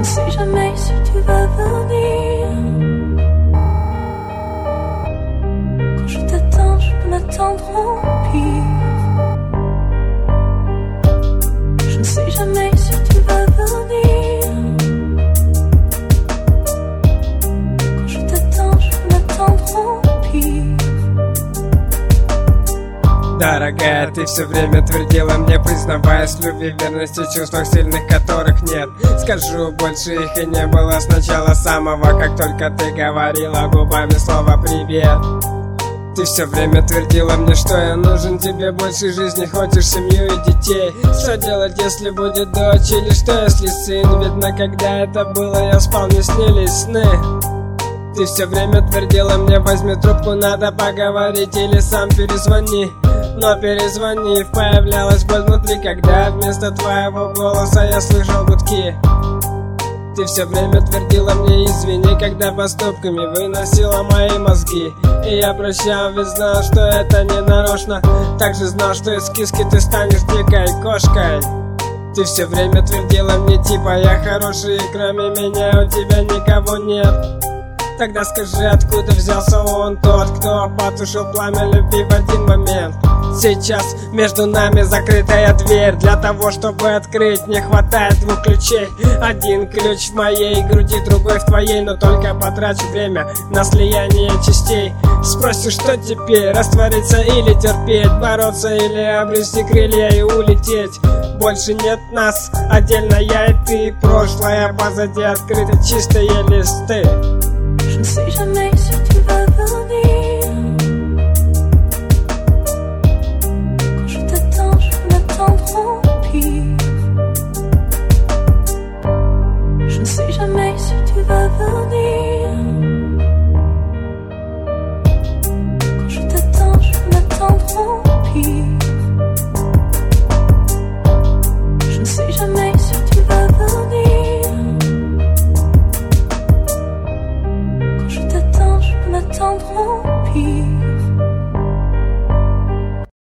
sais jamais si tu vas venir. Quand je t'attends, je peux m'attendre au pire. Je ne sais jamais si tu vas venir. Quand je t'attends, je peux m'attendre au pire. Дорогая, ты все время твердила мне, признаваясь в любви, верности, чувствах сильных, которых нет. Скажу, больше их и не было с начала самого, как только ты говорила губами слово «привет». Ты все время твердила мне, что я нужен тебе больше жизни, хочешь семью и детей. Что делать, если будет дочь, или что, если сын? Видно, когда это было, я спал, не снились сны. Ты все время твердила мне, возьми трубку, надо поговорить, или сам перезвони. Но перезвонив, появлялась боль внутри, когда вместо твоего голоса я слышал гудки. Ты все время твердила мне извини, когда поступками выносила мои мозги. И я прощал, ведь знал, что это не нарочно. Также знал, что из киски ты станешь дикой кошкой. Ты все время твердила мне типа я хороший, и кроме меня у тебя никого нет. Тогда скажи, откуда взялся он, тот, кто потушил пламя любви в один момент. Сейчас между нами закрытая дверь. Для того, чтобы открыть, не хватает двух ключей. Один ключ в моей груди, другой в твоей. Но только потрачу время на слияние частей. Спросишь, что теперь, раствориться или терпеть, бороться или обрести крылья и улететь. Больше нет нас, отдельно я и ты. Прошлое позади, открыты чистые листы. Je ne sais jamais si tu vas venir. Quand je t'attends, je peux m'attendre au pire. Je ne sais jamais si tu vas venir. Quand je t'attends, je peux m'attendre au pire. Je ne sais jamais si tu vas venir. Quand je t'attends, je peux m'attendre au pire.